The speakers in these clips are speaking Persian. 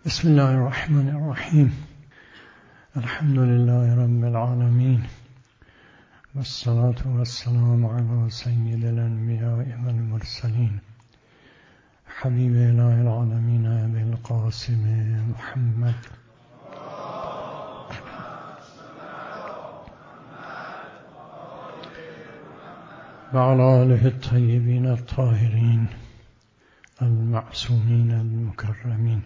بسم الله الرحمن الرحیم. الحمد لله رب العالمین والصلاة والسلام علی سید الانبیاء والمرسلین حبیب اله العالمین ابی القاسم محمد و علی آله الطیبین الطاهرین المعصومین المکرمین.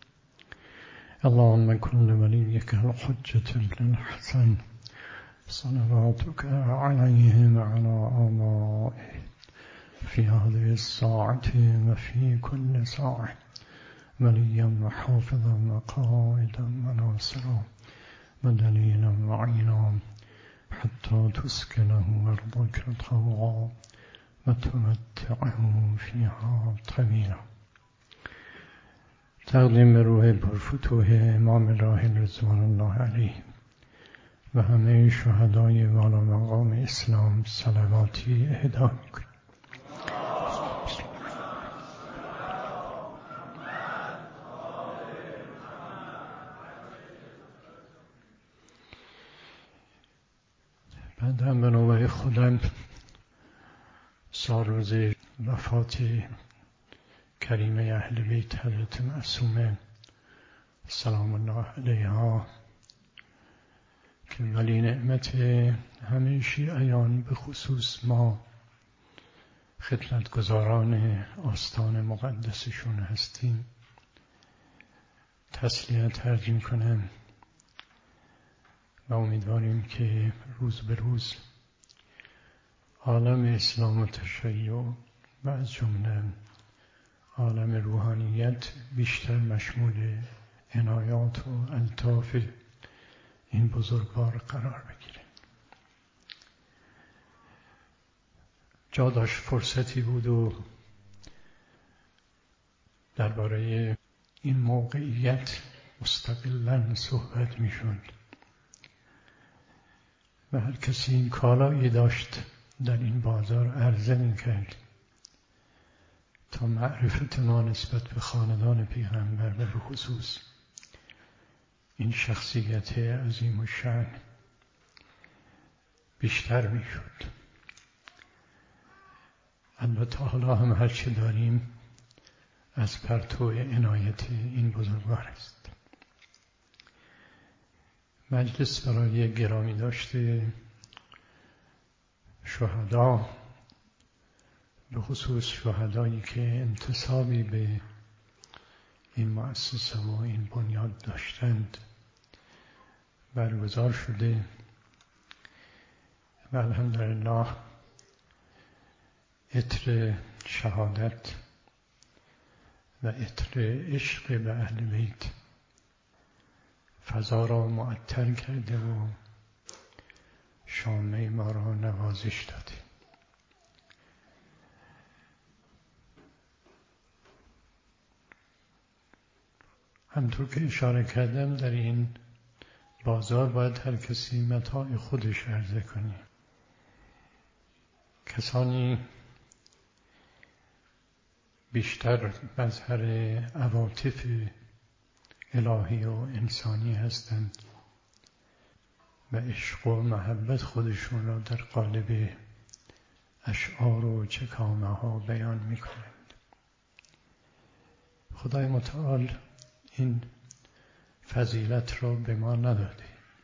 اللهم كن لوليك الحجة بن الحسن صلواتك عليه وعلى آبائه في هذه الساعة وفي كل ساعة وليا وحافظا وقائدا وناصرا ودليلا وعينا حتى تسكنه أرضك طوعا وتمتعه فيها طويلا. تقدیم به روح پرفتوح امام راحل رضوان الله علیه و همه شهدای والا مقام اسلام صلواتی اهدا می‌کنیم. بعد هم به نوبه خودم سال روز وفات کریمه اهل بیت حضرت معصومه سلام الله علیها که ولی نعمت همه شیعیان به خصوص ما خدمتگزاران آستان مقدسشون هستیم تسلیت عرض می‌کنم و امیدواریم که روز به روز عالم اسلام و تشیع و از جمله عالم روحانیت بیشتر مشمول عنایات و الطاف این بزرگوار قرار بگیره. جا داشت فرصتی بود و درباره این موقعیت مستقلاً صحبت میشد و هر کسی این کالایی داشت در این بازار عرضه میکرد تا معرفت ما نسبت به خاندان پیغمبر و به خصوص این شخصیت عظیم الشأن بیشتر میشد. البته حالا هم هر چه داریم از پرتو عنایت این بزرگوار است. مجلس برای گرامی داشته شهدا به خصوص شهدایی که انتسابی به این مؤسسه و این بنیاد داشتند برگزار شده و الحمدلله عطر شهادت و عطر عشق به اهل بیت فضا را معطر کرده و شامه ما را نوازش داده. همطور که اشاره کردم در این بازار باید هر کسی متاع خودش عرضه کنه. کسانی بیشتر مظهر عواطف الهی و انسانی هستند و عشق و محبت خودشون را در قالب اشعار و چکامه ها بیان میکنند. خدای متعال این فضیلت را به ما نداده.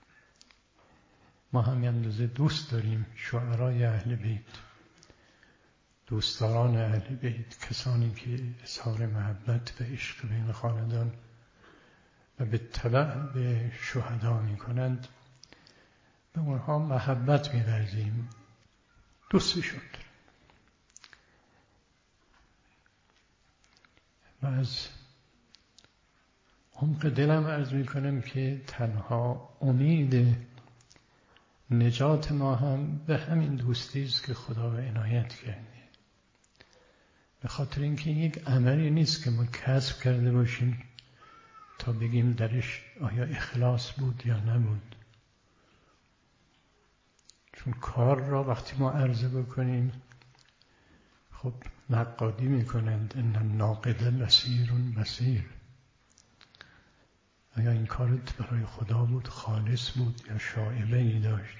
ما همین اندازه دوست داریم شعرای اهل بیت، دوستداران اهل بیت، کسانی که اظهار محبت و عشق بین خاندان و به تبع به شهدا می کنند به اونها محبت می ورزیم، دوستشون داریم و از عمق دلم عرض می کنم که تنها امید نجات ما هم به همین دوستی است که خدا به عنایت کرده. به خاطر اینکه یک عملی نیست که ما کسب کرده باشیم تا بگیم درش آیا اخلاص بود یا نبود. چون کار را وقتی ما عرضه بکنیم خب نقادی میکنند ان الناقد بصیر بصیر. آیا این کارت برای خدا بود، خالص بود یا شائبه‌ای داشت؟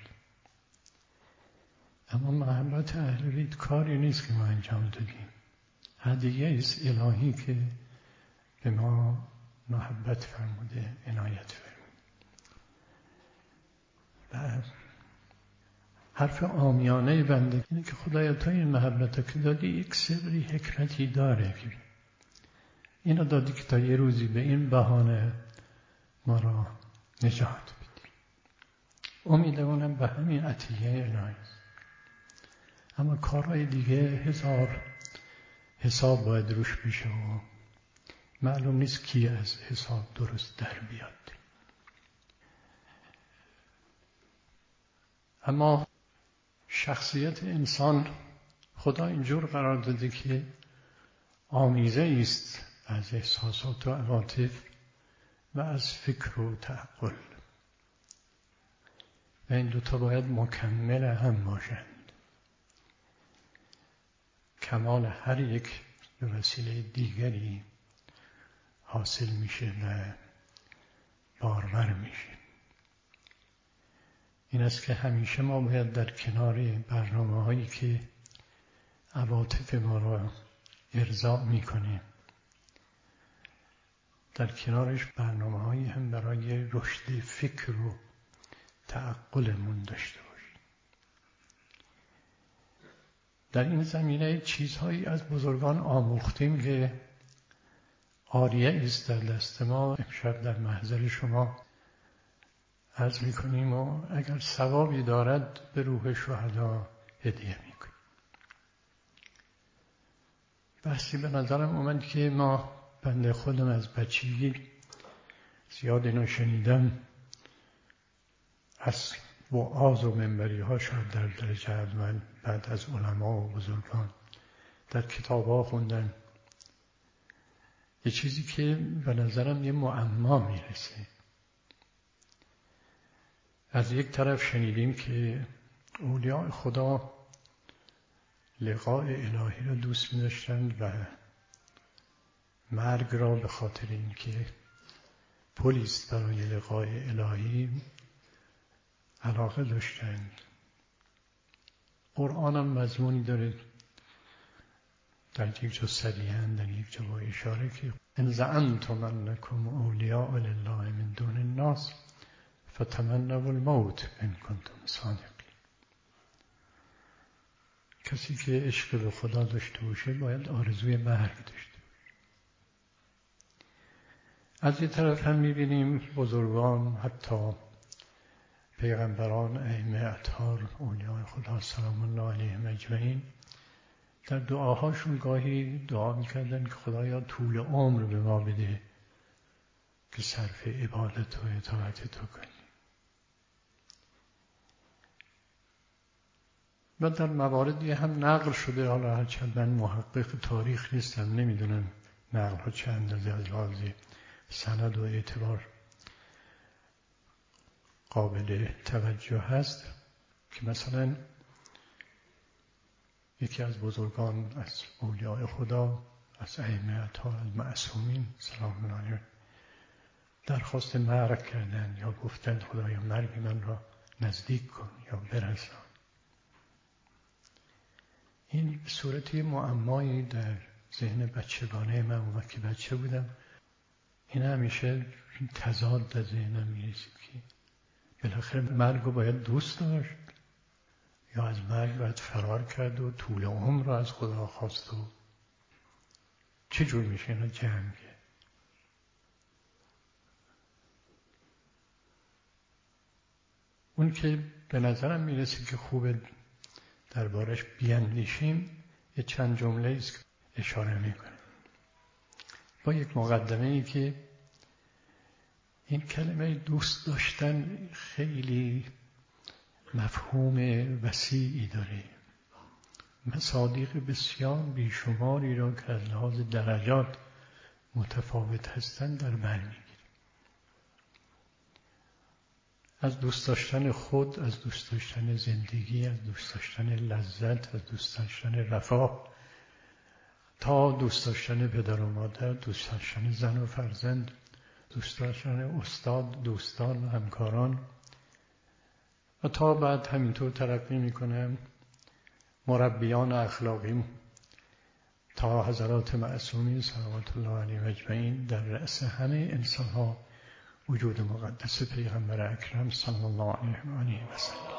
اما محبت اهل بیت کاری نیست که ما انجام دادیم، هدیه است الهی که به ما محبت فرموده، عنایت فرموده. و حرف عامیانه بنده اینه که خدایا تو این محبت که دادی یک سری حکمتی داره که اینو دادی که تا یه روزی به این بهانه ما را نجات بدی. امیدمونم به همین عطیه الهی است. اما کارهای دیگه هزار حساب باید روش بشه و معلوم نیست کی از حساب درست در بیاد. اما شخصیت انسان خدا اینجور قرار داده که آمیزه است از احساسات و عواطف و از فکر و تعقل و این دوتا باید مکمل هم باشند. کمال هر یک به وسیله دیگری حاصل میشه و بارور میشه. این است که همیشه ما باید در کنار برنامه هایی که عواطف ما را ارضا میکنه در کنارش برنامه هایی هم برای رشد فکر و تعقلمون داشته باشیم. در این زمینه چیزهایی از بزرگان آموختیم که عاریه است در دست ما. امشب در محضر شما عرض میکنیم و اگر ثوابی دارد به روح شهدا هدیه میکنیم. بحثی به نظرم اومد که ما بنده خودم از بچگی زیاد اینو شنیدم، از وعاظ و منبری ها شاید در درجه اول، بعد از علما و بزرگان در کتاب ها خوندن یه چیزی که به نظرم یه معما میرسه. از یک طرف شنیدیم که اولیاء خدا لقاء الهی را دوست می‌داشتند و مرگ را به خاطر اینکه پلی است برای لقاء الهی علاقه داشتند. قرآن هم مضمونی داره در یک جا صریحاً، در یک جا با اشاره که ان زعمتم انکم اولیاء لله من دون الناس فتمنوا الموت ان کنتم صادقین. کسی که عشق به خدا داشته باشه باید آرزوی مرگ داشته باشه. از یه طرف هم می‌بینیم بزرگان، حتی پیغمبران، ائمه اطهار، اولیاء خدا سلام الله علیهم اجمعین، در دعاهاشون گاهی دعا می‌کردن که خدایا طول عمر به ما بده که صرف عبادت و اطاعت تو کنیم. و در مواردی هم نقل شده، حالا هرچند من محقق تاریخ نیستم نمیدونم نقل ها چه اندازه از لحاظ سند و اعتبار قابل توجه هست، که مثلا یکی از بزرگان، از اولیاء خدا، از ائمه اطهار، از معصومین سلام الله علیهم درخواست مرگ کردند یا گفتند خدایا مرگ من را نزدیک کن یا برسان. این به صورت معمایی در ذهن بچگانه من اومد که بچه بودم. این همیشه تضاد در ذهنم میرسید که بالاخره مرگ رو باید دوست داشت یا از مرگ باید فرار کرد و طول عمر رو از خدا خواست و چجور میشه اینا جمع کرد؟ اون که به نظرم میرسه که خوبه دربارش بیاندیشیم، یه چند جمله است که اشاره میکنه با یک مقدمه ای که این کلمه دوست داشتن خیلی مفهوم وسیعی داره، مصادیق بسیار بیشماری را که از لحاظ درجات متفاوت هستند در بر میگیره. از دوست داشتن خود، از دوست داشتن زندگی، از دوست داشتن لذت، از دوست داشتن رفاه، تا دوست داشتن پدر و مادر، دوست داشتن زن و فرزند، دوستان استاد، دوستان، همکاران و تا بعد همینطور ترقی میکنم مربیان اخلاقی تا حضرات معصومین صلوات الله علیهم اجمعین در رأس همه انسان ها وجود مقدس پیغمبر اکرم صلی الله علیه و آله و سلم.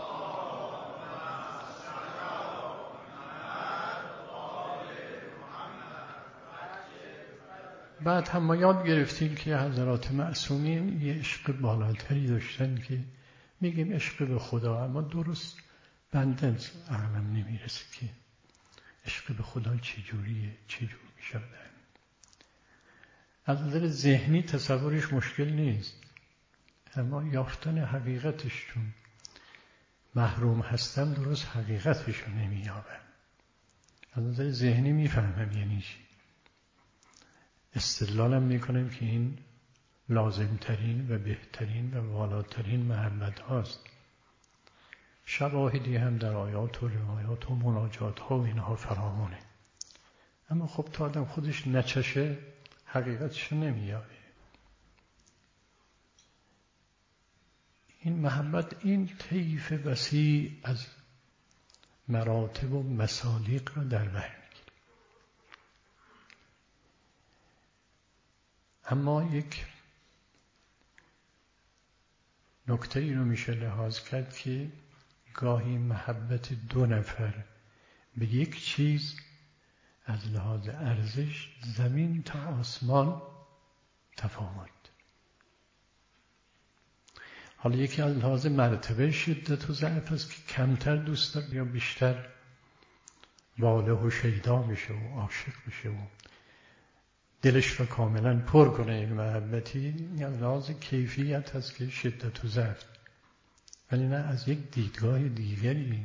بعد هم ما یاد گرفتیم که حضرات معصومین یه عشق بالاتری داشتن که میگیم عشق به خدا، اما درست بنده عقلم نمیرسه که عشق به خدا چجوریه، چجور میشه. از نظر ذهنی تصورش مشکل نیست، اما یافتن حقیقتش چون محروم هستم درست حقیقتش رو نمییابم. از نظر ذهنی میفهمم یعنی چی، استدلالم میکنم که این لازمترین و بهترین و والاترین محبت هاست. شواهدی هم در آیات و روایات و مناجات ها و اینها فراوانه، اما خب تا آدم خودش نچشه حقیقتش نمییابه. این محبت این طیف وسیع از مراتب و مسالیق را در بر میگیره. اما یک نکته ای رو میشه لحاظ کرد که گاهی محبت دو نفر به یک چیز از لحاظ ارزش زمین تا آسمان تفاوت. حالا یکی از لحاظ مرتبه شدت و ضعف است که کمتر دوست داره یا بیشتر واله و شیدا بشه و عاشق بشه و دلش رو کاملا پر کنه یک محبتی. یا لحاظ کیفیت هست که شدت و ضعف، ولی نه از یک دیدگاه دیگری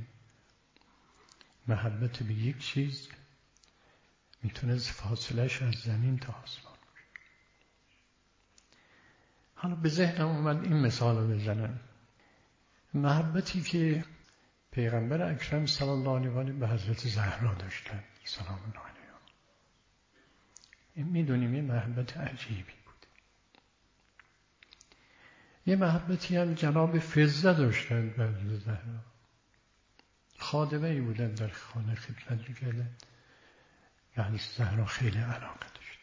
محبت به یک چیز میتونه فاصلش از زمین تا آسمان باشه. حالا به ذهنم اومد این مثال رو بزنم. محبتی که پیغمبر اکرم صلی الله علیه و آله به حضرت زهرا داشتن سلام الله علیها، این میدونیم یه محبت عجیبی بود. یه محبتی هم جناب فضه داشتن به حضرت زهرا، خادمه ای بودن در خانه خدمت میکردن، به حضرت زهرا خیلی علاقه داشت.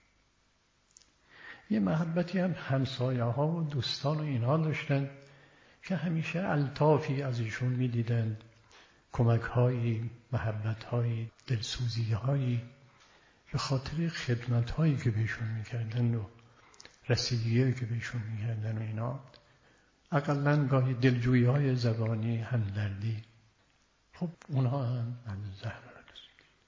یه محبتی هم همسایه ها و دوستان و اینها داشتن که همیشه الطافی از ایشون میدیدن، کمک هایی، محبت هایی، دلسوزی هایی به خاطر خدمت هایی که بهشون میکردن و رسیدگی که بهشون میکردن و اینا، اقلن گاهی دلجویی های زبانی، همدردی. خب اونها هم از زهرا داشت.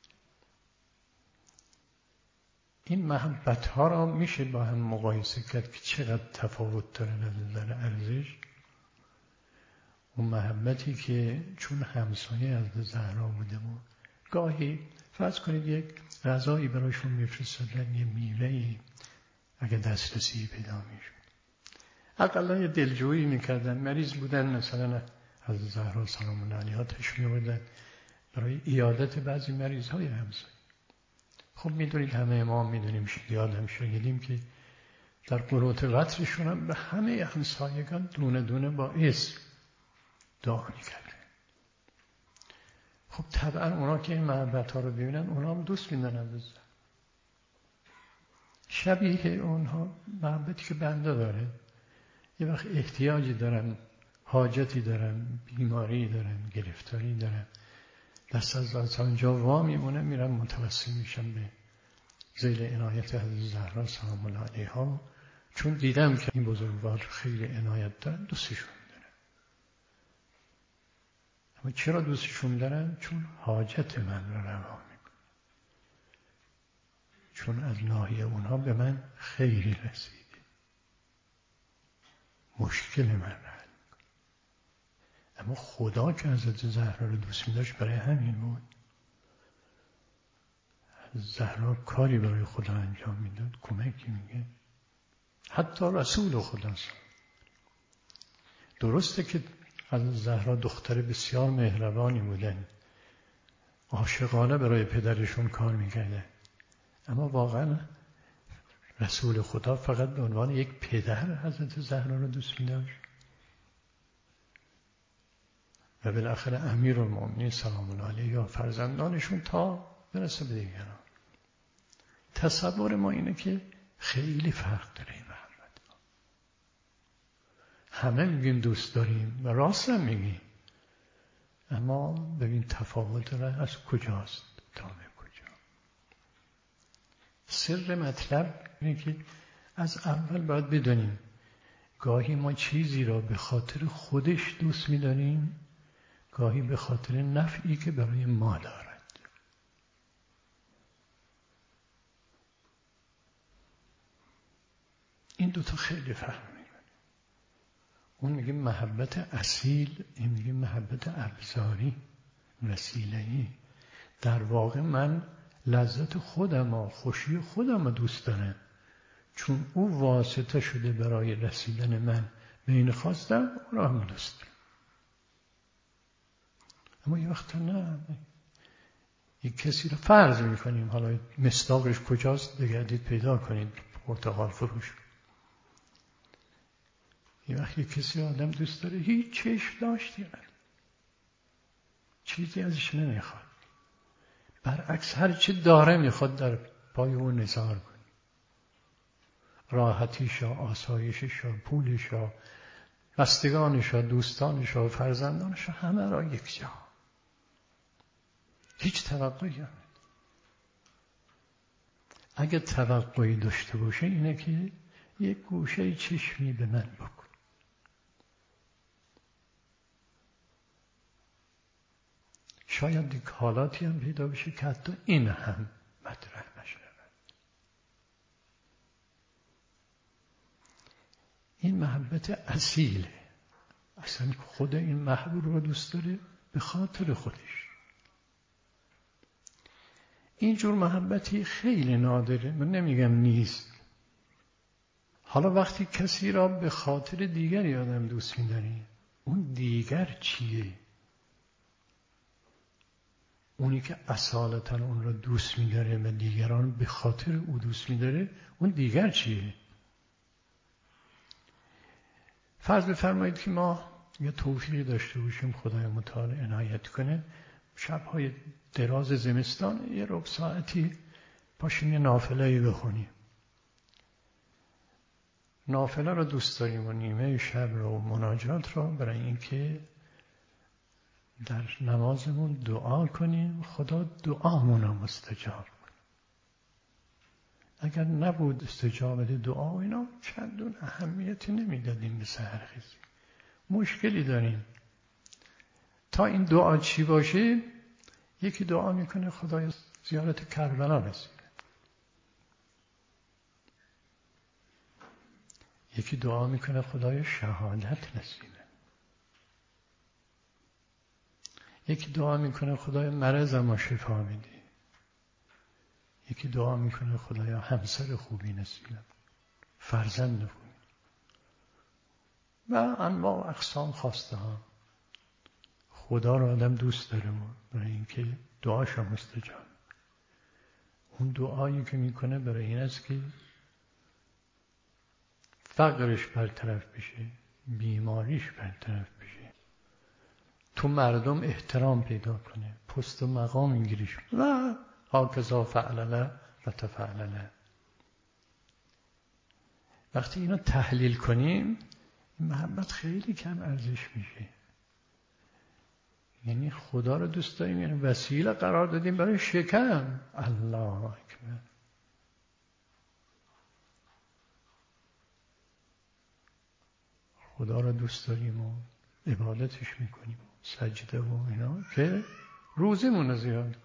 این محبت ها را میشه با هم مقایسه کرد که چقدر تفاوت داره از نظر ارزش. اون محبتی که چون همسایه از زهرا بوده و گاهی فرض کنید یک غذایی برایشون میفرستادن، یه میوه‌ای اگه دسترسی پیدا میشد، اقلا یه دلجویی میکردن. مریض بودن مثلا از زهرا سلام الله علیها تشریف می‌بردن برای عیادت بعضی مریض‌های همسایه. خب میدونید همه ما میدونیم، یادم شنیدیم که در قنوت وترشون هم به همه همسایگان دونه دونه با اسم دعا میکردن. خب طبعا اونا که این محبت ها رو ببینن اونا هم دوست میدن از شبیه اونها محبتی که بنده داره. یه وقت احتیاجی دارن، حاجتی دارن، بیماری دارن، گرفتاری دارن، دست از آنجا وا میمونه، میرن متوسل میشن به ذیل عنایت حضرت زهرا سلام الله علیها. چون دیدم که این بزرگوار خیلی عنایت دارن، دوستشون دارن. اما چرا دوستشون دارن؟ چون حاجت من رو روا میکنه، چون از ناحیه اونها به من خیری رسیده، مشکل من رو حل میکنه. اما خدا که حضرت زهرا رو دوست می‌داشت برای همین بود. زهرا کاری برای خدا انجام میداد، کمکی میگه، حتی رسول خداست. درسته که از زهرا دختر بسیار مهربانی بودن، عاشقانه برای پدرشون کار میکردن، اما واقعا رسول خدا فقط به عنوان یک پدر حضرت زهرا رو دوست می‌داشت و بالاخره امیرالمومنین سلام الله علیه یا فرزندانشون تا برسه به دیگران. تصور ما اینه که خیلی فرق داره این محبت. همه میگیم دوست داریم و راست هم میگیم، اما ببین تفاوت را از کجاست تا به کجا. سر مطلب اینه که از اول باید بدونیم گاهی ما چیزی را به خاطر خودش دوست می‌داریم، گاهی به خاطر نفعی که برای ما دارد. این دوتا خیلی فرق میکنه. اون میگه محبت اصیل، این میگه محبت ابزاری، وسیله‌ای. در واقع من لذت خودم و خوشی خودم رو دوست دارم، چون او واسطه شده برای رسیدن من به این خواستم، اون را هم دوست دارم. اما یه وقتا نه، یک کسی رو فرض میکنیم، حالا مصداقش کجاست بگردید پیدا کنید، پرتقال فروش. یه وقت یک کسی آدم دوست داره هیچ چشم داشتی من چیزی ازش نمیخواد، برعکس هر چی داره میخواد در پای اون نثار کنی، راحتیشا، آسایششا، پولشا، بستگانشا، دوستانشا، فرزندانشا، همه را یک جا، هیچ توقعی هم. اگه توقعی داشته باشه اینه که یک گوشه چشمی به من بکن. شاید یک حالاتی هم پیدا بشه که حتی این هم مطرح نشود. این محبت اصیله. اصلا خود این محبوب رو دوست داره به خاطر خودش. این جور محبتی خیلی نادره، من نمیگم نیست. حالا وقتی کسی را به خاطر دیگری آدم دوست می‌داری، اون دیگر چیه؟ اونی که اصالتا اون را دوست می‌داره و دیگران به خاطر او دوست می‌داره، اون دیگر چیه؟ فرض بفرمایید که ما یه توفیقی داشته باشیم، خدای متعال عنایت کنه، شب‌های دراز زمستان یه ربع ساعتی پاشیم یه نافله‌ای بخونیم. نافله رو دوست داریم و نیمه شب رو مناجات رو برای اینکه در نمازمون دعا کنیم خدا دعامون رو مستجاب کنه. اگر نبود استجابت دعا و اینا چندون اهمیتی نمیدادیم به سحرخیزی. مشکلی داریم تا این دعا چی باشه. یکی دعا میکنه خدای زیارت کربلا رسید، یکی دعا میکنه خدای شهادت نصیب، یکی دعا میکنه خدای مرضم شفا بده، یکی دعا میکنه خدایا همسر خوبی نصیبم، فرزند خوبی و انواع اقسام خواسته ها. خدا رو آدم دوست داره برای اینکه دعاش مستجاب. اون دعایی که میکنه برای این است که فقرش برطرف بشه، بیماریش برطرف بشه، تو مردم احترام پیدا کنه، پست و مقام میگیریش و هاکذا فعلله و تفعلله. وقتی اینو تحلیل کنیم این محبت خیلی کم ارزش میشه. یعنی خدا رو دوست داریم، یعنی وسیله قرار دادیم برای شکم. الله اکبر. خدا رو دوست داریم و عبادتش میکنیم، سجده و اینا، که روزمون رو زیاد کنیم،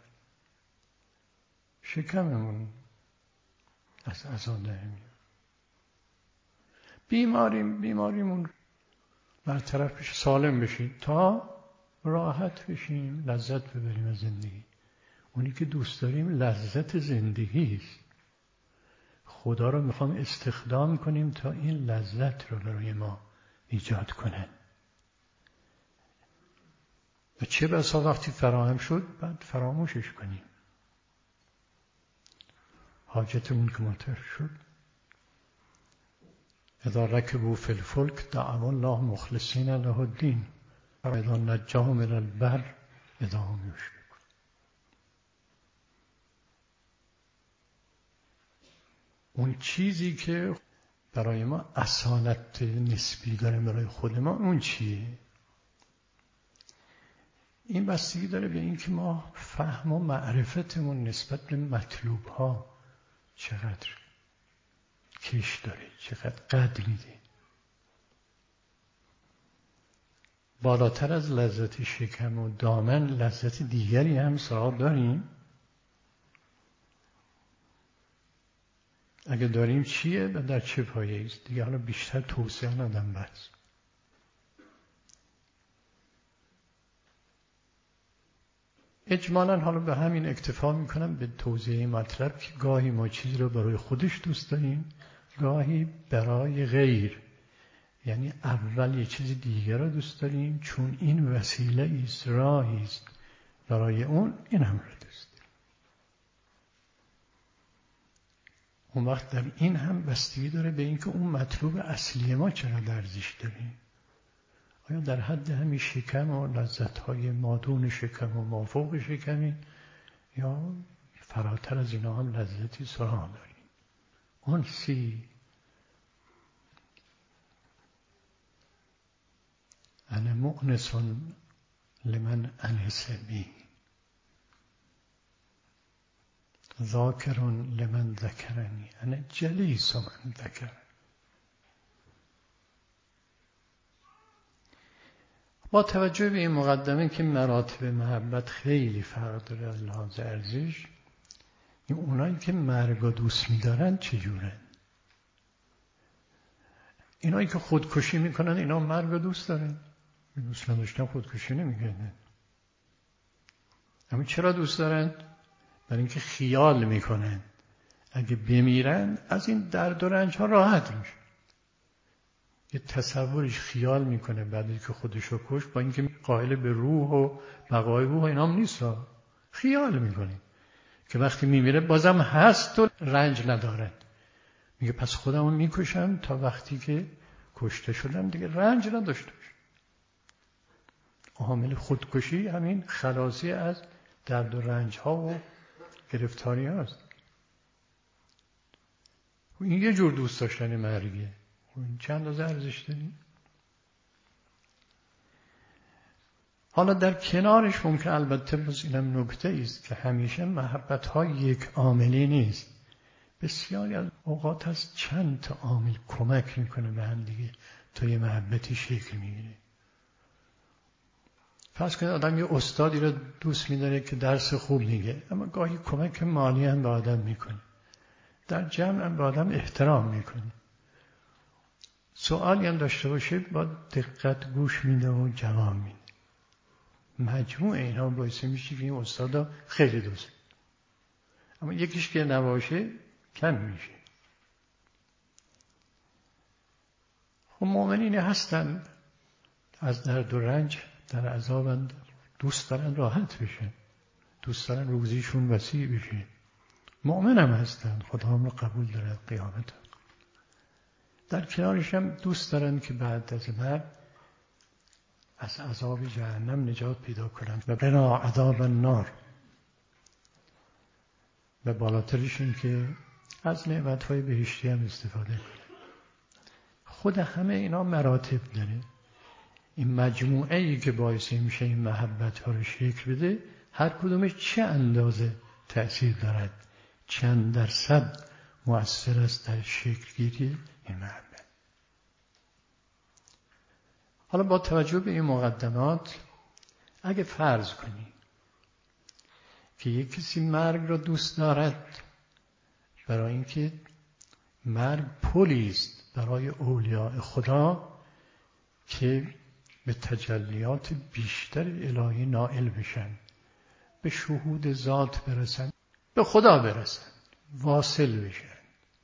شکممون از عذاب در میاد، بیماریمون برطرف بشه، سالم بشیم تا راحت بشیم، لذت ببریم از زندگی. اونی که دوست داریم لذت زندگی است. خدا رو میخوام استخدام کنیم تا این لذت رو برای ما ایجاد کنه. و چه بسا وقتی فراهم شد بعد فراموشش کنیم. حاجتمون که مطرح شد اذا رکبوا فی الفلک دعوا الله مخلصین له الدین و اذا نجاهم من البر اذا هم یشرکون. اون چیزی که برای ما اصالت نسبی داره برای خود ما، اون چیه؟ این بستگی داره به این که ما فهم و معرفتمون نسبت به مطلوب ها چقدر کش داره، چقدر قدر میده. بالاتر از لذت شکم و دامن لذت دیگری هم سراغ داریم؟ اگه داریم چیه و در چه پایه‌ای است؟ دیگه حالا بیشتر توضیح ندم بس. اجمالاً حالا به همین اکتفا میکنم به توضیح مطلب که گاهی ما چیزی رو برای خودش دوست داریم، گاهی برای غیر. یعنی اول یه چیز دیگر رو دوست داریم چون این وسیله است، راهی است برای اون، این هم رو دوست داریم. اون وقت در این هم بستگی داره به اینکه اون مطلوب اصلی ما چقدر ارزش داریم. آیا در حد همین شکم و لذت‌های مادون شکم و مافوق شکمی، یا فراتر از اینا هم لذتی سراغ داریم؟ اون سی انا مؤنس لمن انس بی ذاکر لمن ذکرنی انا جلیس من ذکر. با توجه به این مقدمه که مراتب محبت خیلی فرق داره از لحاظ ارزش، این اونایی که مرگ رو دوست می‌دارن چجورن؟ اینایی که خودکشی میکنن اینا مرگ رو دوست دارن؟ دوست نداشتن خودکشی نمیکنن. اما چرا دوست دارن؟ برای اینکه خیال میکنن اگه بمیرن از این درد و رنج ها راحت میشه. یه تصورش خیال میکنه بعد که خودشو کشت، با اینکه قائل به روح و بقای روح اینا هم نیست، خیال میکنه که وقتی میمیره بازم هست و رنج ندارن. میگه پس خودمو میکشم تا وقتی که کشته شدم دیگه رنج نداشته باشم. عامل خودکشی همین خلاصی از درد و رنج ها و گرفتاری هاست. این یه جور دوست داشتن مرگه. این چند اندازه ارزش داره؟ حالا در کنارش ممکن البته باز اینم نکته است که همیشه محبت ها یک عاملی نیست. بسیاری از اوقات از چند تا عامل کمک میکنه به هم دیگه تا یه محبتی شکل میگیره. فرض کنید آدم یه استادی رو دوست می‌داره که درس خوب میگه، اما گاهی کمک مالی هم به آدم میکنه. در جمع هم به آدم احترام میکنه. سوالی هم داشته باشه با دقت گوش میده و جواب میده. مجموع اینا باعث میشه که این استادا خیلی دوست. اما یکیش که نباشه کم میشه. خب مؤمنین هستن از درد و رنج در عذابند، دوست دارن راحت بشه، دوست دارن روزیشون وسیع بشه. مؤمن هم هستن، خدا هم رو قبول داره قیامت. در کنارش هم دوست دارن که بعد از مرگ از عذاب جهنم نجات پیدا کنن و بنا عذاب النار. و بالاترش این که از نعمت‌های بهشتی هم استفاده کنن. خود همه اینا مراتب داره. این مجموعه‌ای که باعث میشه این محبت‌ها رو شکل بده، هر کدومش چه اندازه تأثیر دارد، چند درصد مؤثر است در شکل گیری این محبت. حالا با توجه به این مقدمات اگه فرض کنیم که یک کسی مرگ را دوست دارد برای اینکه مرگ پلی است برای اولیاء خدا که به تجلیات بیشتر الهی نائل بشن، به شهود ذات برسن، به خدا برسن، واصل بشن،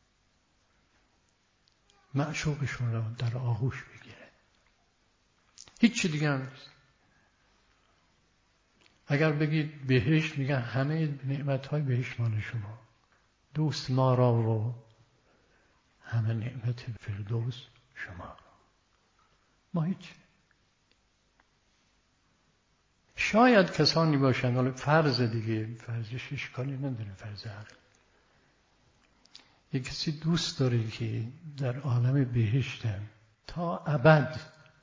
معشوقشون را در آغوش بگیرن. هیچ دیگه هم نیست. اگر بگید بهشت، میگن همه نعمت‌های بهشت مال شما، دوست ما را و همه نعمت فردوس شما. ما هیچ. شاید کسانی باشند، حالا فرض دیگه، فرضش اشکالی نداره، فرض عقل. یک کسی دوست داره که در عالم بهشتم تا ابد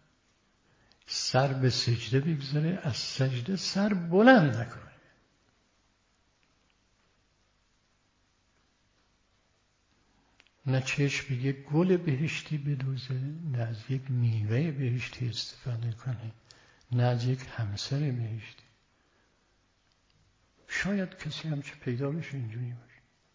سر به سجده بگذاره، از سجده سر بلند نکنه. نه چشم به یک گل بهشتی بدوزه، نه از یک میوه بهشتی استفاده کنه، نه از یک همسر بهشتی. شاید کسی همچه پیدا بشه اینجوری باشه.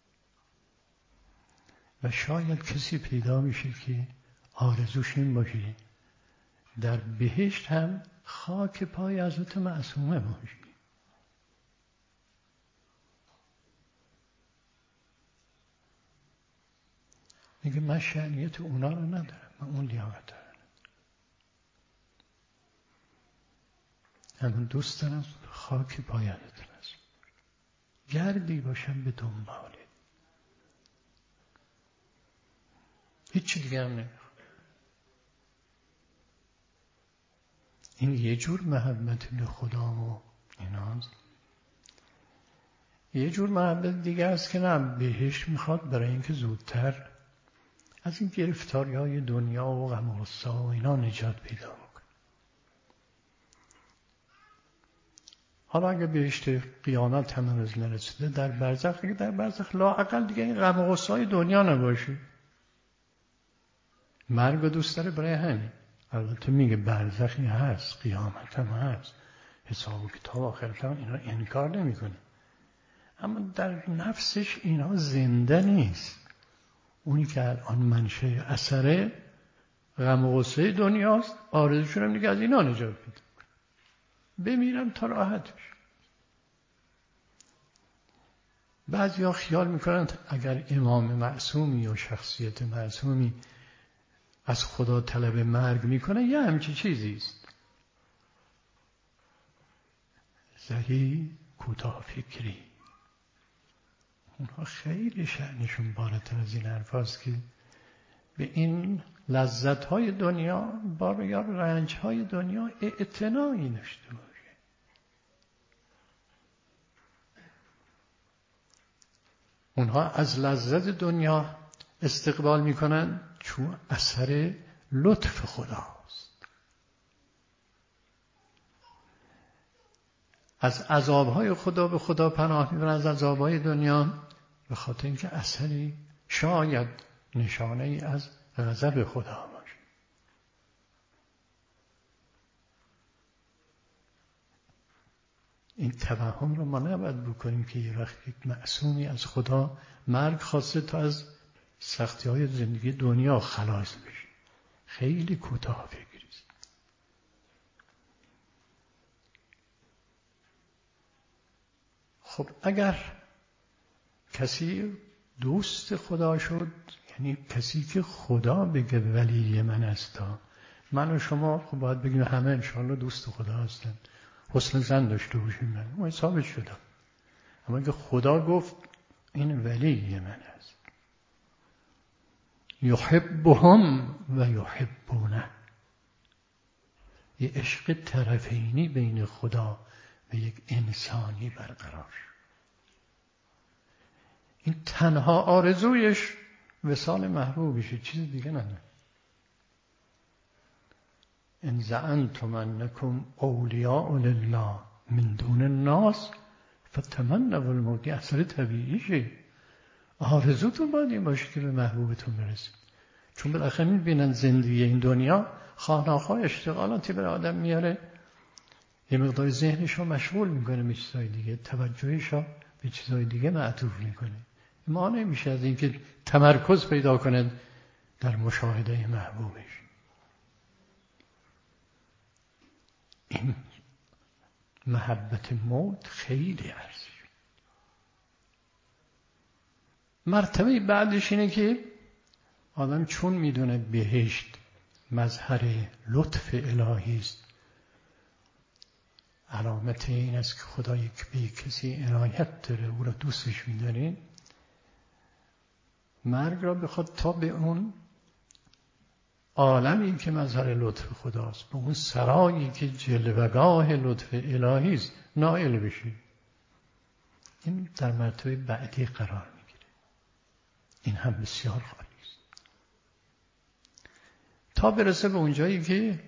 و شاید کسی پیدا بشه که آرزوش این باشه در بهشت هم خاک پای حضرت معصومه باشه. میگه من شأنیت اونا رو ندارم، من اون لیاقت دارم. همون دوست دارم خاک پای حضرت معصومه گردی باشم به دنباله، هیچی دیگه هم نمیخوام. این یه جور محبت به خدا و ایناست. یه جور محبت دیگه است که نه، بهشت میخواد برای اینکه زودتر از این گرفتاری های دنیا و غم و غصه و اینا نجات پیدا بکنه. حالا اگه بهشت قیامت هم هنوز نرسیده، در برزخ، اگه در برزخ لااقل دیگه این غم و غصه های دنیا نباشه. مرگ و دوست داره برای همین. البته میگه برزخی هست، قیامت هم هست، حساب و کتاب آخرت هم، اینا انکار نمیکنه. اما در نفسش اینا زنده نیست. اونی که الان منشأ اثر غم و غصه دنیاست، آرزوشون هم دیگه از اینا نجات پیدا کنه، بمیرم تا راحت بشه. بعضیا خیال میکنن اگر امام معصومی یا شخصیت معصومی از خدا طلب مرگ میکنه یه همچی چیزی است. زهی کوتاه فکری. اونها خیلی شأنشون بالاتر از این حرف هست که به این لذت‌های دنیا یا رنج‌های دنیا اعتنایی داشته باشه. اونها از لذت دنیا استقبال میکنن چون اثر لطف خداست. از عذابهای خدا به خدا پناه میبرن، از عذابهای دنیا، به خاطر اینکه اثری شاید نشانه ای از غضب خدا باشه. این توهم رو ما نباید بکنیم که یه وقت یک معصومی از خدا مرگ خواسته تا از سختی های زندگی دنیا خلاص بشه. خیلی کوتاه فکری است. خب اگر کسی دوست خدا شد، یعنی کسی که خدا بگه ولی من است، من و شما خب باید بگیم همه انشاءالله دوست خدا هستن، حسن ظن داشته باشیم، من اون حسابش شدم. اما که خدا گفت این ولی من است، یحبهم و یحبونه، یه عشق طرفینی بین خدا و یک انسانی برقرار. این تنها آرزویش وصال محبوبشه، چیز دیگه نداره. ان زعمتم انکم اولیاء لله من دون الناس فتمنوا الموت. اثر طبیعیشه. آرزوتون باید این باشه که به محبوبتون برسید، چون بالاخره میبینن زندگی این دنیا خانه‌ها اشتغالاتی برای آدم میاره، یه مقدار ذهنشو مشغول میکنه به چیزای دیگه، توجهشو به چیزای دیگه معطوف میکنه. ما نمیشه از اینکه تمرکز پیدا کنه در مشاهده محبوبش. این محبت موت خیلی ارزش. مرتبه بعدش اینه که آدم چون میدونه بهشت مظهر لطف الهی است، علامت این است که خدا به کسی عنایت داره، او را دوستش می‌داره، مرگ را بخواد تا به اون عالمی که مظهر لطف خداست، به اون سرایی که جلوگاه لطف الهی است نائل بشی. این در مرتبه بعدی قرار میگیره. این هم بسیار خالی است تا برسه به اونجایی که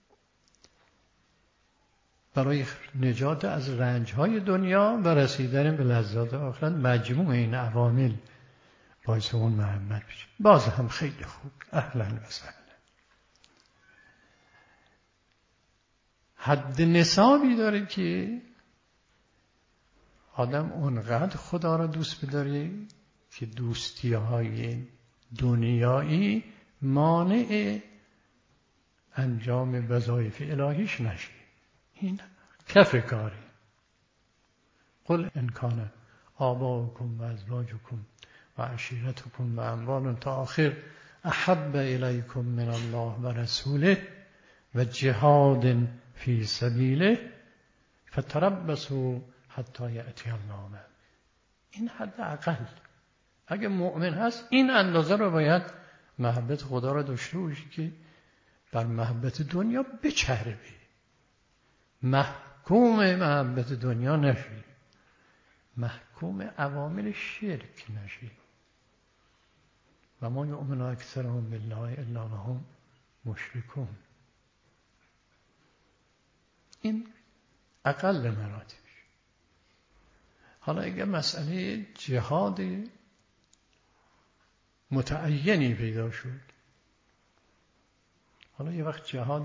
برای نجات از رنج‌های دنیا و رسیدن به لذات آخرت مجموع این عوامل باعث اون محبت بشه. باز هم خیلی خوب، اهلا و سهلا. حد نصابی داره که آدم اونقدر خدا را دوست بداره که دوستی‌های دنیایی مانع انجام وظایف الهیش نشه. این کف کاری. قل ان کان آباؤکم و ازواجکم و عشیرتکم و اموال تا آخر احب الیکم من الله و رسوله و جهاد فی سبیله فتربصوا حتی یأتی الله. این حد اقل. اگه مؤمن هست این اندازه رو باید محبت خدا را داشته باشی که بر محبت دنیا بچربی، محکوم محبت دنیا نشی، محکوم عوامل شرک نشی. و ما یؤمن اکثرهم بالله الا وهم مشرکون. این اقل مراتبش. حالا اگر مسئله جهاد متعینی پیدا شد، حالا یه وقت جهاد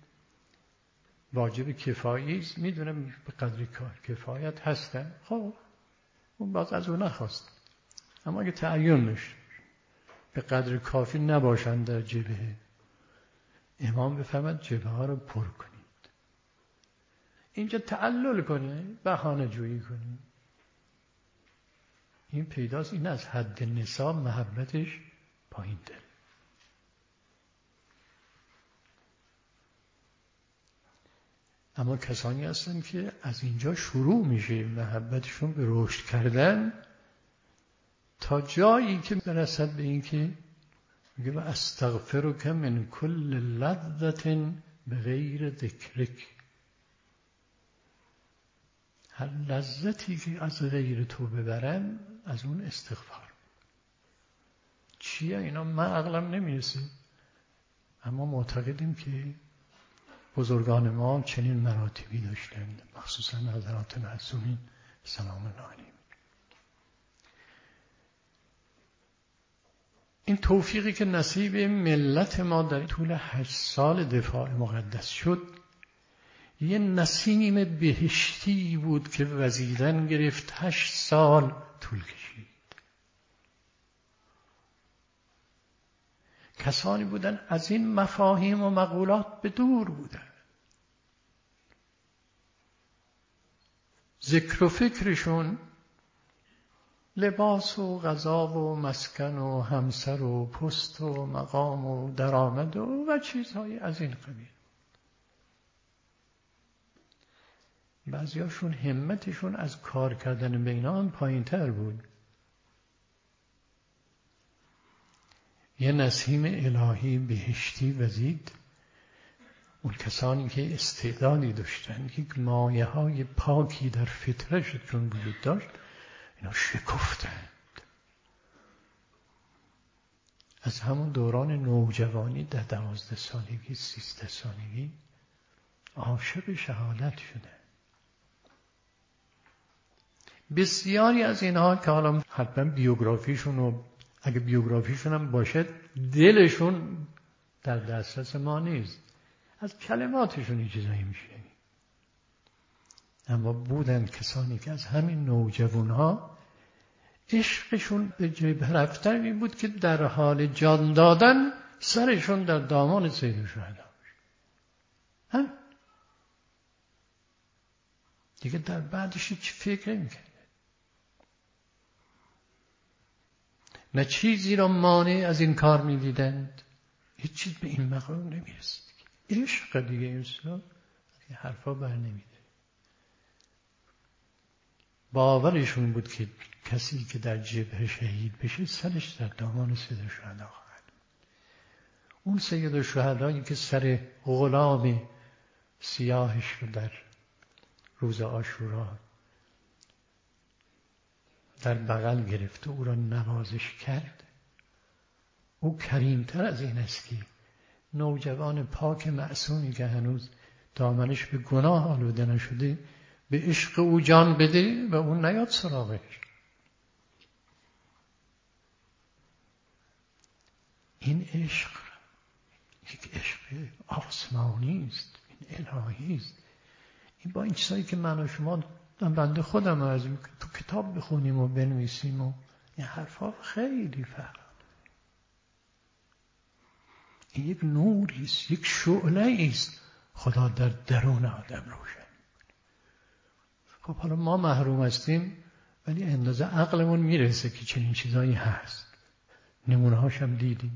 واجب کفایی است، میدونم به قدری کار کفایت هستن، خب اون باز از اون نخواست. اما اگه تعین نشه به قدر کافی نباشن در جبهه، امام بفرماد جبهه ها رو پر کنید. اینجا تعلل کنه، بهانه جویی کنه. این پیداست این از حد نصاب محبتش پایین تره. اما کسانی هستن که از اینجا شروع میشه محبتشون به رشد کردن تا جایی که برسد به این که میگه و استغفرک من کل لذت بغیر ذکرک. هر لذتی که از غیر تو ببرن از اون استغفار. چیه اینا؟ من عقلم نمیرسه، اما معتقدیم که بزرگان ما چنین مراتبی داشتند، مخصوصا حضرات معصومین سلام الله علیهم. این توفیقی که نصیب ملت ما در طول 8 سال دفاع مقدس شد، یه نسیم بهشتی بود که وزیدن گرفت، 8 سال طول کشید. کسانی بودن از این مفاهیم و مقولات به دور بودن. ذکر و فکرشون لباس و غذا و مسکن و همسر و پست و مقام و درآمد و چیزهای از این قبیل. بعضیاشون همتشون از کار کردن به اینا هم پایین تر بود. یه نسیم الهی بهشتی وزید. اون کسانی که استعدادی داشتن، یک مایه های پاکی در فطرتشون وجود داشت، اینا شکفتند. از همون دوران نوجوانی در 12 سالگی 13 سالگی عاشق شهادت شده. بسیاری از اینها که حالا حتما بیوگرافیشون و اگه بیوگرافیشون هم باشه دلشون در دسترس ما نیست، از کلماتشون این چیزایی میشه. اما بودن کسانی که از همین نوجوانها عشقشون به جبهه رفتن این بود که در حال جان دادن سرشون در دامان سید الشهدا باشه. هم دیگه در بعدش هیچ فکر نمی‌کرد. نه چیزی را مانع از این کار می‌دیدند، هیچ چیز به این مقام نمی‌رسید. عشق دیگه انسان این حرفا بر نمی‌داره. باورشون بود که کسی که در جبهه شهید بشه سرش در دامان سید الشهدا خواهد. اون سید الشهدایی که سر غلام سیاهش رو در روز عاشورا در بغل گرفت و او را نوازش کرد، او کریمتر از این است که نوجوان پاک معصومی که هنوز دامنش به گناه آلوده نشده به عشق او جان بده و اون نیاد سراغش. این عشق یک عشق آسمانی است، این الهی است. این با این چیزایی که من و شما بنده خودم از تو کتاب بخونیم و بنویسیم و این حرفا خیلی فرق. این یک نوری است، یک شعله است خدا در درون آدم روشن. خب حالا ما محروم هستیم ولی اندازه عقلمون میرسه که چنین چیزایی هست. نمونه هاشم دیدیم.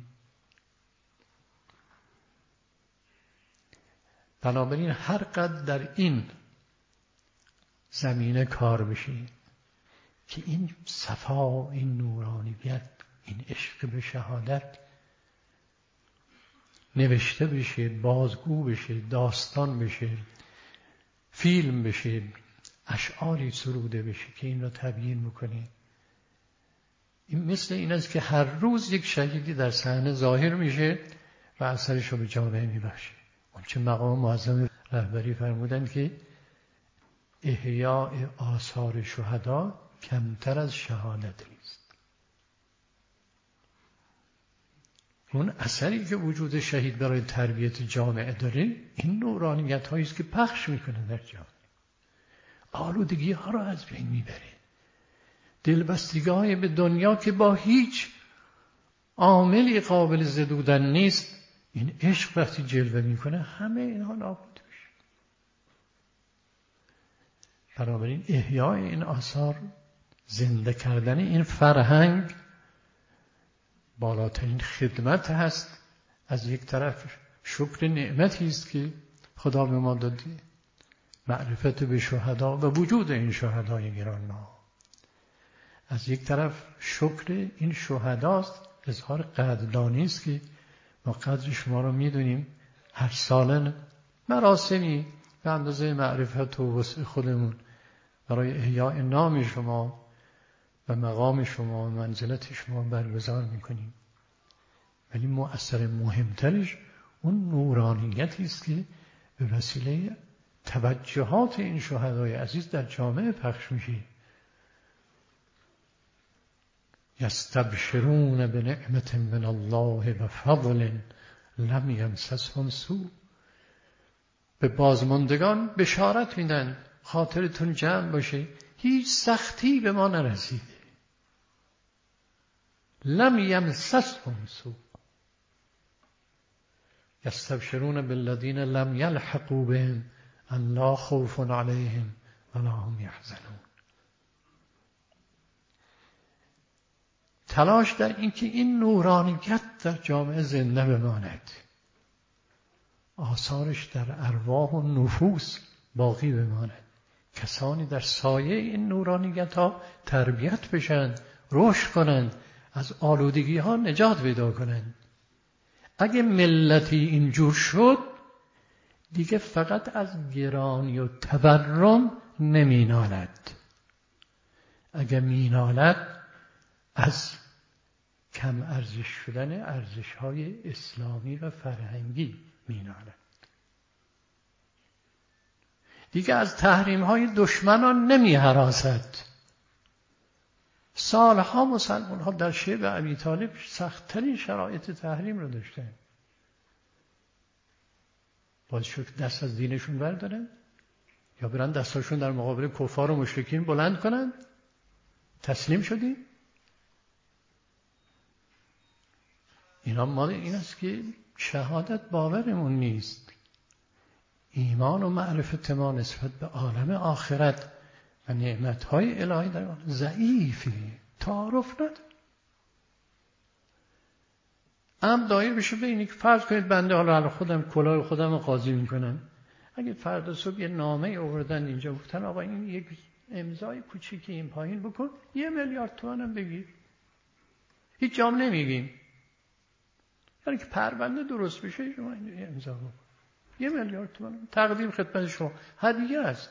بنابراین هر قدر در این زمینه کار بشه که این صفا، این نورانیت، این عشق به شهادت نوشته بشه، بازگو بشه، داستان بشه، فیلم بشه، اشعاری سروده بشه که این را تبیین میکنه. این مثل این است که هر روز یک شهیدی در صحنه ظاهر میشه و اثرش رو به جامعه میبخشه. اون چه مقام معظم رهبری فرمودن که احیاء آثار شهدا کمتر از شهادت نیست. اون اثری که وجود شهید برای تربیت جامعه داره این نورانیت هایی است که پخش میکنه در جامعه، آلودگی ها را از بین میبره، دلبستگی های به دنیا که با هیچ عاملی قابل زدودن نیست، این عشق وقتی جلوه میکنه همه اینها نابود میشه. بنابراین احیاء این آثار، زنده کردن این فرهنگ بالاترین خدمت هست. از یک طرف شکر نعمتی است که خدا به ما داده، معرفت به شهدا و وجود این شهدای گرانبها. از یک طرف شکر این شهداست، اظهار قدردانی است که ما قدر شما رو میدونیم. هر ساله مراسمی به اندازه معرفت و وسع خودمون برای احیاء نام شما و مقام شما و منزلت شما برگزار میکنیم. ولی مؤثر مهمترش اون نورانیتی است که به وسیله توجهات این شهدای عزیز در جامعه پخش میشه. یستبشرون بنعمت من الله و فضل لم یمسسهم سوء. به بازماندگان بشارت میدن خاطرتون جمع باشه، هیچ سختی به ما نرسیده. لم یمسسهم سوء. یستبشرون بالذین لم یلحقوا بهم ان لا خوف علیهم ولا هم یحزنون. تلاش در این که این نورانیت در جامعه زنده بماند، آثارش در ارواح و نفوس باقی بماند، کسانی در سایه این نورانیت ها تربیت بشن، رشد کنند، از آلودگی ها نجات پیدا کنند. اگه ملتی اینجور شد دیگه فقط از گرانی و تورم نمینالد. اگه مینالد از کم ارزش شدن ارزش های اسلامی و فرهنگی مینالد. دیگه از تحریم های دشمنان نمی هراسد. سالها مسلمان ها در شیب ابی طالب سخت‌ترین شرایط تحریم رو داشتن. باید شد دست از دینشون بردارن یا برن دستاشون در مقابل کفار و مشرکین بلند کنن. تسلیم شدیم. اینا مال این است که شهادت باورمون نیست. ایمان و معرفت ما نسبت به عالم آخرت و نعمتهای الهی در آن ضعیفی، تعارف نداره. دایر بشه به اینی که فرض کنید بنده حالا خودم کلاه خودم رو قاضی میکنم، اگه فردا صبح یه نامه آوردن اینجا گفتن آقا این یک امضای کوچیکی این پایین بکن 1 میلیارد تومانم بگیر، هیچ جام نمیگیم، برای که پرونده درست بشه شما اینجوری امضا بکن. 1 میلیارد تومان تقدیم خدمت شما، هدیه است.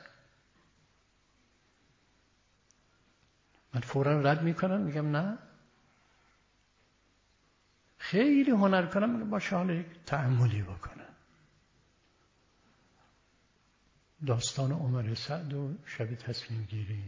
من فوراً رد میکنم، میگم نه. خیلی هنر کنم، میگم باشه حالا یک تأملی بکنم. داستان عمر سعد و شب تصمیم گیری.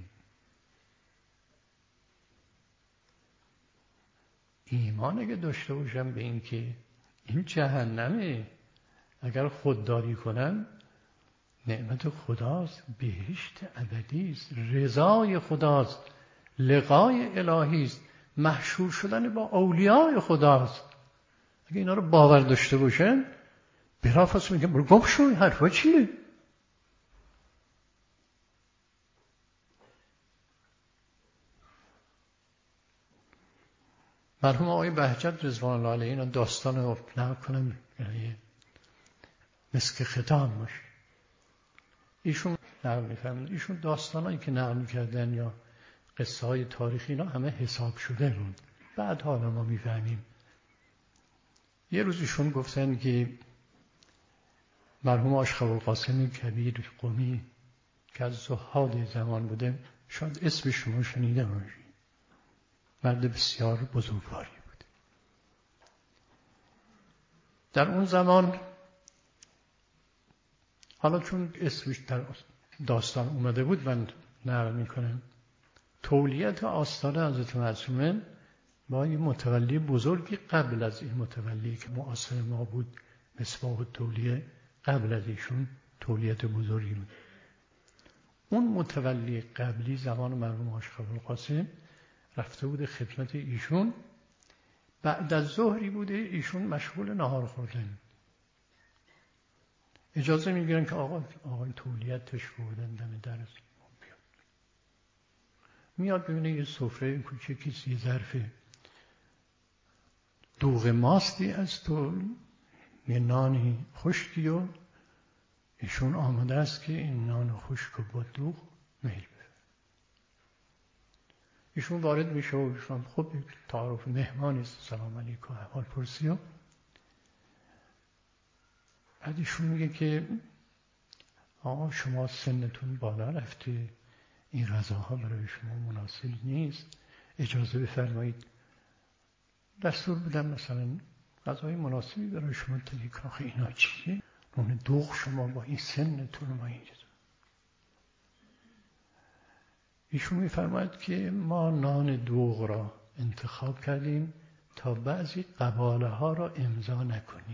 ایمان اگه داشته باشم به این که این جهنمه، اگر خودداری کنم نعمت خداست، بهشت ابدی است، رضای خداست، لقای الهی است، محشور شدن با اولیاء خداست. اگه اینا رو باور داشته باشن بلافاصله میگم برو گم شو، حرفا چیه؟ مرحوم آقای بهجت رضوان الله علیه اینا داستان رو نقل کنم مسک ختام باشه. ایشون نقل می‌فرمایند ایشون داستانایی که نقل می‌کردن یا قصه های تاریخی اینا همه حساب شده بود. بعد حالا ما می‌فهمیم. یه روز ایشون گفتن که مرحوم آشقر القاسم کبیر قمی که از زهاد زمان بوده، شاید اسم شما شنیده باشید، مرد بسیار بزرگواری بود. در اون زمان، حالا چون اسمش در داستان اومده بود من نقل میکنم، تولیت آستان حضرت معصومه با یه متولی بزرگی قبل از این متولی که معاصر ما بود، مصباح التولیه، قبل از ایشون تولیت بزرگی بود. اون متولی قبلی زمان مرحوم آشقر القاسم رفته بود خدمت ایشون، بعد از ظهری بوده ایشون مشغول نهار خوردن. اجازه میگیرن که آقای تولیت تشریف بردن دم در میاد ببینه یه سفره کوچکی، یه ظرف دوغ ماستی از تو، یه نانی خشکی و ایشون آمده است که این نان خشک و با دوغ میل بره. ایشون وارد میشه و ایشون خب تعارف مهمانی است، سلام علیکم احوال پرسی و بعد ایشون میگه که آقا شما سنتون بالا رفته، این غذاها برای شما مناسب نیست، اجازه بفرمایید دستور بدم مثلا غذای مناسبی برای شما تهیه کنم. آخه اینا چیه؟ نون دوغ شما با این سنتون ما اینجا. ایشون میفرماید که ما نان دوغ را انتخاب کردیم تا بعضی قباله ها را امضا نکنیم.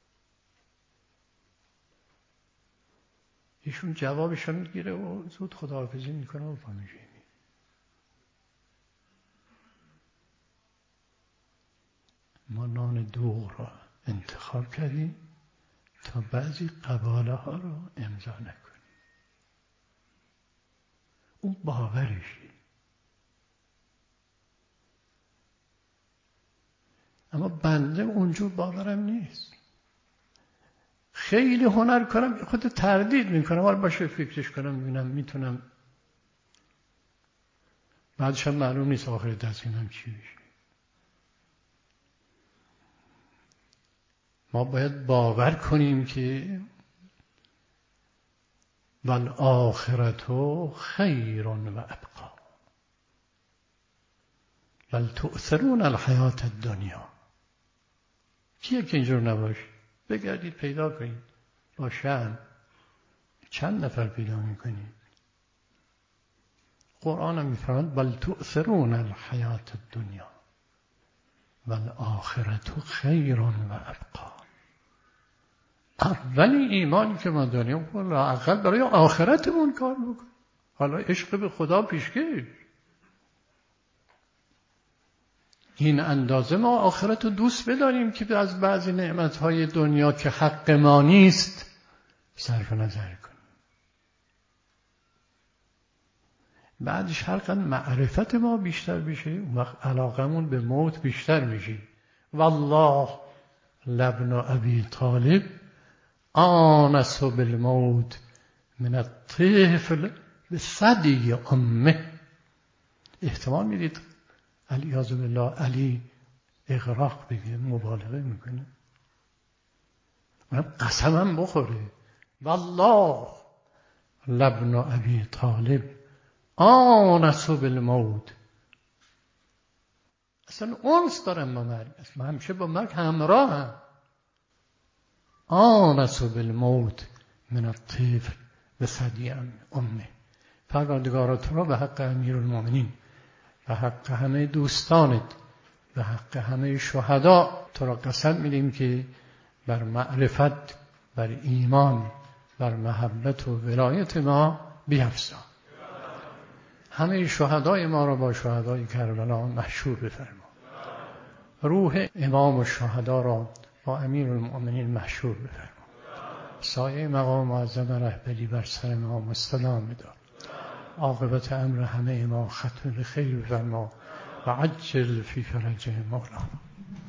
ایشون جوابش رو میگیره و زود خداحافظی میکنه و پامیشه. ما نان دوغ را انتخاب کردیم تا بعضی قباله ها را امضا نکنیم. اون باورشه. اما بنده اونجور باورم نیست. خیلی هنر کنم خود تردید میکنم، حالا باشه فکرش کنم ببینم میتونم، بعدش هم معلوم نیست آخر تصمیمم چی بشه. ما باید باور کنیم که والآخرة خیر و ابقی بل تؤثرون الحیاة الدنیا. کیه که اینجور نباشه؟ بگردید پیدا کنید با شأن چند نفر پیدا میکنید. قرآن هم میفرماید بل تؤثرون الحیاة الدنیا والآخرة خیر و ابقی. اولی ایمانی که ما داریم لااقل برای آخرتمون کار بکن. حالا عشق به خدا پیشکش، این اندازه ما آخرت رو دوست بداریم که از بعضی نعمتهای دنیا که حق ما نیست صرف نظر کنیم. بعدش هر قدر معرفت ما بیشتر بشه اون وقت علاقمون به موت بیشتر میشه. والله لابن ابی طالب آنس بالموت من الطفل بثدی امه. احتمال میدید علیاذ بالله علی اغراق بگه، مبالغه میکنه، قسمم بخوره والله لابن ابی طالب آنس بالموت. اصلا اونس دارم با مرگ، اصلا همیشه با مرگ همراه هم. آنس بالموت من الطفل به ثدی امه. پروردگارا تو را به حق امیرالمومنین، به حق همه دوستانت، به حق همه شهدا تو را قسم میدیم که بر معرفت، بر ایمان، بر محبت و ولایت ما بیفزا. همه شهدای ما را با شهدای کربلا محشور بفرما. روح امام الشهدا را با امیرالمومنین محشور بفرما. سایه مقام معظم رهبری بر سر ما مستدام بدار. عاقبت امر همه ما ختم به خیر بفرما و عجل فی فرج مولانا.